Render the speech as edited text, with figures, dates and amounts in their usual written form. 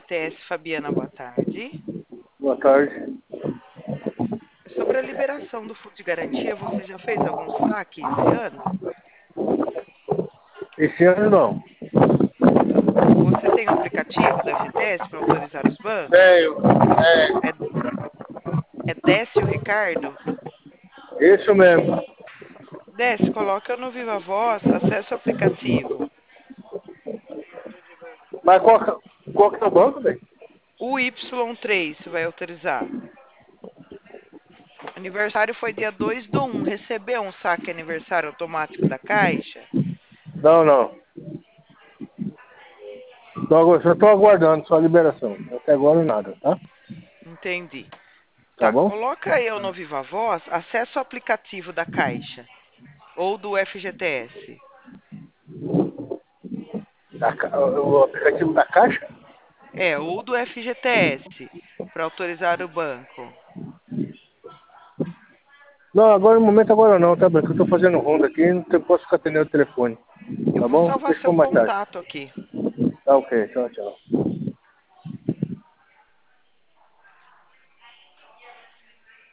FGTS Fabiana, boa tarde. Boa tarde. Sobre a liberação do fundo de garantia, você já fez algum saque esse ano? Esse ano não. Você tem o aplicativo da FGTS para autorizar os bancos? Tenho. É Décio Ricardo? Isso mesmo. Décio, coloca no Viva Voz, acessa o aplicativo. Mas qual que é o banco, velho? O Y3 você vai autorizar. Aniversário foi dia 2/1. Recebeu um saque aniversário automático da Caixa? Não. Só estou aguardando sua liberação. Até agora nada, tá? Entendi. Tá Tá, bom? coloca eu no Viva Voz, acessa o aplicativo da Caixa ou do FGTS. O aplicativo da Caixa? É, ou do FGTS, para autorizar o banco. Não, agora no momento agora não, tá bem? Que eu tô fazendo ronda aqui, não posso ficar atendendo o telefone. Eu Tá vou bom? salvar Deixa seu por mais tarde. contato aqui. Tá ok, tchau.